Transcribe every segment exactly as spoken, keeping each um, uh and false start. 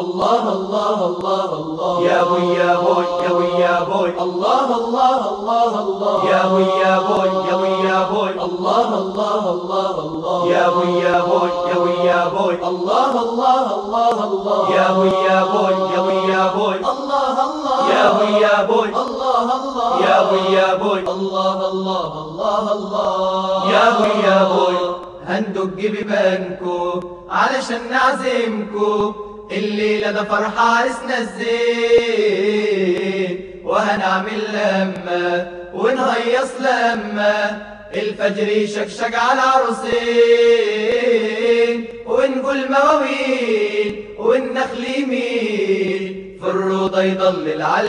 الله الله الله الله يا بوي يا بوي يا وي يا بوي الله الله الله الله يا بوي يا بوي يا وي يا بوي الله الله الله الله يا بوي يا بوي يا وي يا بوي الله الله الله الله يا بوي يا بوي يا وي يا بوي الله الله يا بوي يا بوي الله الله يا بوي يا بوي الله الله الله الله يا بوي يا بوي هندق ببنكو علشان نعزمكو الليلة ده فرحة عرسنا الزين وهنعمل لمة ونهيص لمة الفجر يشكشك على عروسين ونقول مواويل والنخل يميل في الروضة يضلل على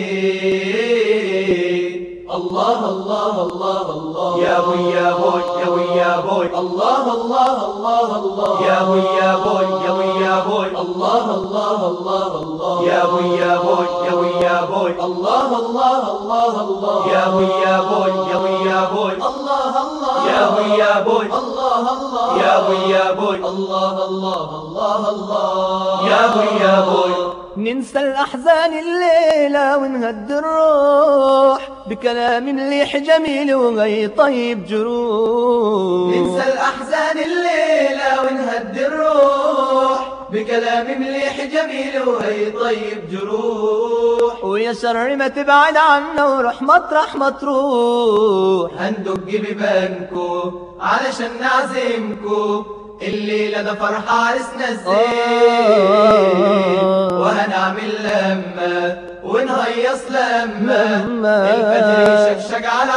الاتنين الله الله الله الله يا بوي يا بوي يا وي يا بوي الله الله الله الله يا بوي يا بوي يا وي يا بوي الله الله الله الله يا بوي يا بوي يا وي يا بوي الله الله الله الله يا بوي يا بوي يا وي يا بوي الله الله يا بوي يا بوي الله الله يا بوي يا بوي الله الله الله الله يا بوي يا بوي ننسى الأحزان الليلة ونهد الروح بكلام مليح جميل وغي طيب جروح. ننسى الأحزان الليلة ونهد الروح بكلام مليح جميل وغي طيب جروح. ويا شر ما تبعد عنا وروح مطرح ما تروح. هندق ببنكو علشان نعزمكو الليلة ده فرحة عرسنا الزين وهنعمل لمة ونهيص لمة الفجر يشكشك على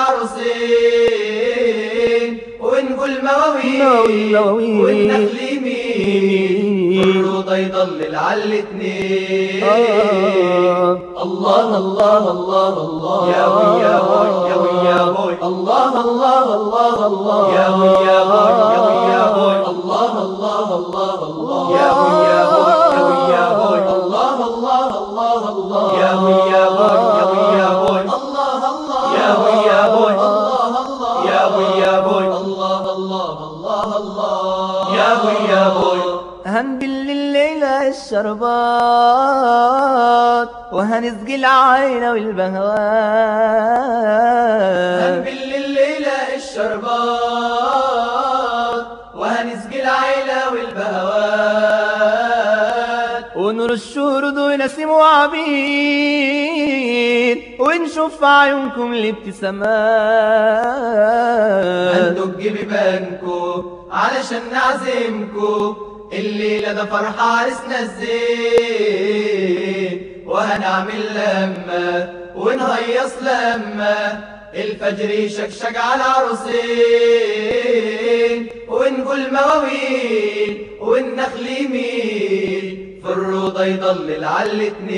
عروسين ونقول مواويل والنخل يميل الروضة يضلل على الاتنين. الله الله الله الله يا وي يا بوي يا وي يا بوي الله الله الله الله يا وي يا بوي يا وي يا بوي الله الله الله الله يا وي يا بوي يا وي يا بوي الله الله الله الله يا وي يا بوي يا وي يا بوي الله الله يا وي يا بوي الله الله يا وي يا بوي الله الله الله الله يا وي يا بوي هنبل الليلة الشربات وهنسقي العين والبهوات. هنبل الليلة الشربات وهنسقي العيلة والبهوات ونرش ورد ونسيم وعبيد ونشوف في عيونكم الابتسامات. هندق ببنكو علشان نعزمكو الليلة ده فرحة عرسنا الزين وهنعمل لمة ونهيص لمة الفجر يشكشك على عروسين ونقول مواويل والنخل يميل في الروضة يضلل على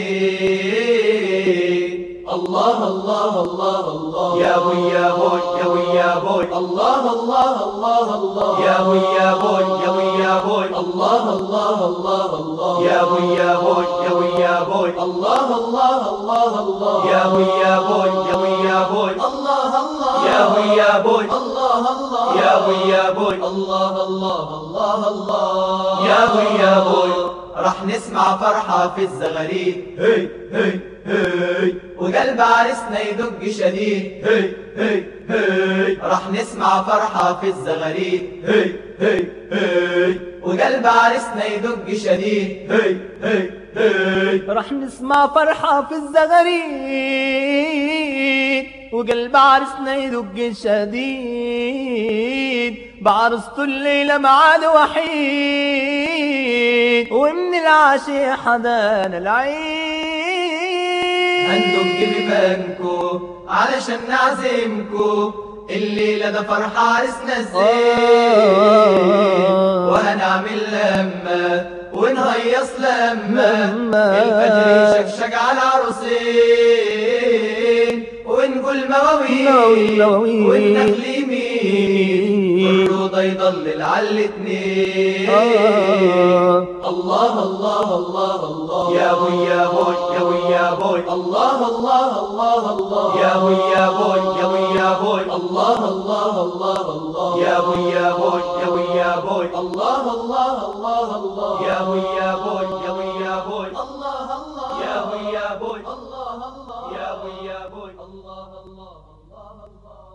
الاتنين. الله الله الله الله يا بوي يا بوي يا وي يا بوي الله الله الله الله يا بوي يا بوي يا وي يا بوي الله الله الله الله يا بوي يا بوي يا وي يا بوي الله الله الله الله يا بوي يا بوي يا وي يا بوي الله الله يا بوي يا بوي الله الله يا بوي يا بوي الله الله الله الله يا بوي يا بوي راح نسمع فرحة في الزغاريد هي هي هي وقلب عرسنا يدق شديد هي هي هي راح نسمع فرحة في الزغاريد هي هي هي وقلب عرسنا يدق شديد هي هي هي رح نسمع فرحة في الزغاريد وقلب عرسنا يدق شديد بعرسته الليلة معاد وحيد ومن العاشق حدانا العيد. هندق ببنكو علشان نعزمكو الليلة ده فرحة عرسنا الزين وهنعمل لمة ونهيص لمة الفجر يشكشك على عروسين ونقول مواويل والنخل يميل الروضة يضلل على الاتنين. الله الله الله الله يا بوي يا بوي يا وي يا بوي الله الله الله الله يا بوي يا بوي يا وي يا بوي الله الله الله الله يا بوي يا بوي يا وي يا بوي الله الله الله الله يا بوي يا بوي يا وي يا بوي يا بوي الله الله يا بوي يا بوي الله الله الله الله